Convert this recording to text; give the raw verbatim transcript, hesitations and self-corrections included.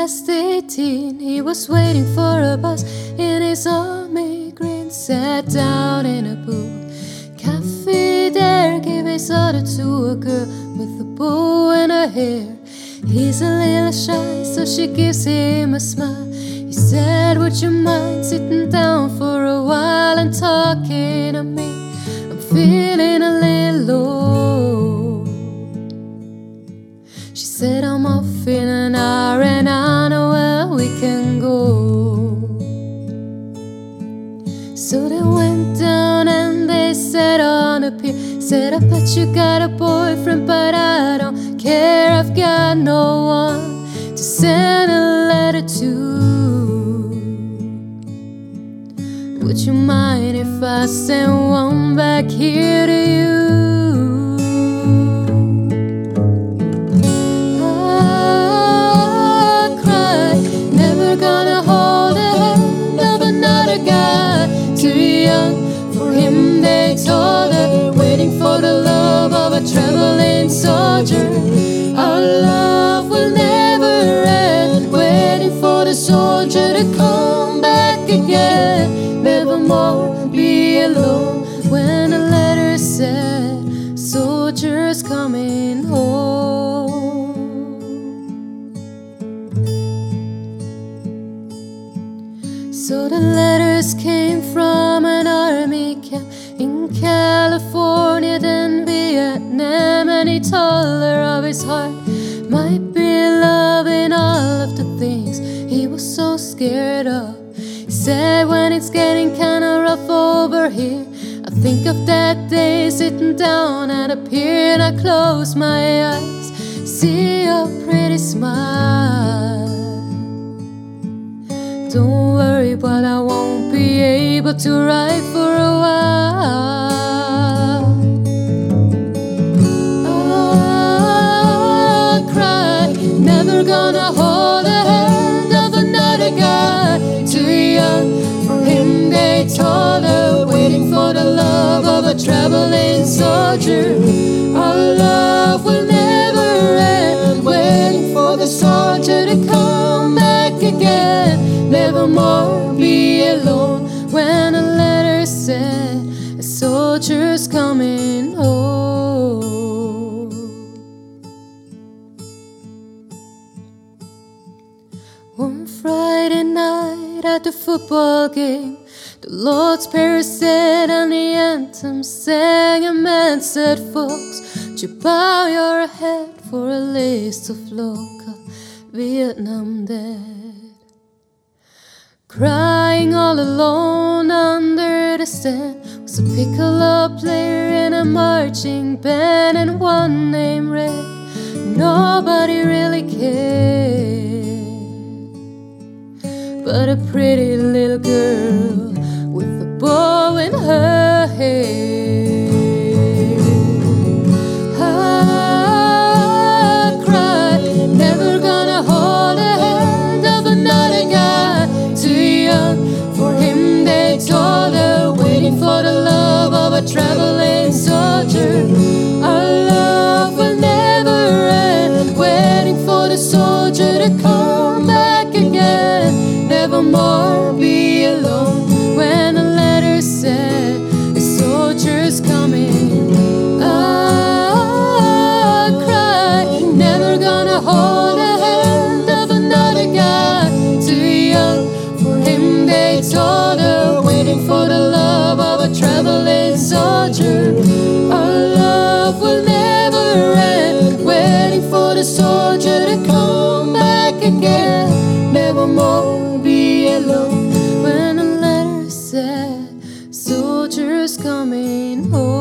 past eighteen, he was waiting for a bus in his army green. Sat down in a booth, cafe there, gave his order to a girl with a bow in her hair. He's a little shy, so she gives him a smile. He said, would you mind sitting down for a while and talking to me? I'm feeling a little low. She said, I'm off in an hour and I know where we can go. So they went down and they sat on a pier. Said, I bet you got a boyfriend, but I don't care. I've got no one to send a letter to. Would you mind if I send one back here to you? I cry, never gonna hold the hand of another guy. Too young for him, they told her, waiting for the love of a traveling soldier. Our love will never end, waiting for the soldier to come back again. Nevermore be alone when the letter said, soldiers coming home. So the letters came from an army camp in California, then Vietnam. And he told her of his heart might be loving all of the things he was so scared of. He said, when it's getting kinda rough over here, I think of that day sitting down at a pier, and I close my eyes, see your pretty smile. Don't worry, but I won't be able to write for a while. I'll cry, never gonna hold the hand of another guy. Too young for him, they told her, waiting for the love of a traveling soldier. Our love will never end, waiting for the soldier to come back again. Nevermore be alone when a letter said, a soldier's coming home. One Friday night at the football game, the Lord's Prayer said and the anthem sang. A man said, folks, would you bow your head for a list of local Vietnam dead? Crying all alone under the stand was a piccolo player in a marching band, and one named Red. Nobody really cared, but a pretty little girl with a bow in her hair. I cried, never gonna hold the hand of another guy. Too young for him, they told her, waiting for the love of a traveling soldier. Our love will never end, waiting for the soldier to come back again. Nevermore be alone when a letter said, a soldier's coming. I cry, never gonna hold the hand of another guy. Too young for him, they told her, waiting for the love of a traveling soldier. Our love will never end, waiting for the soldier to come back again. Nevermore be alone when a letter said, soldiers coming home.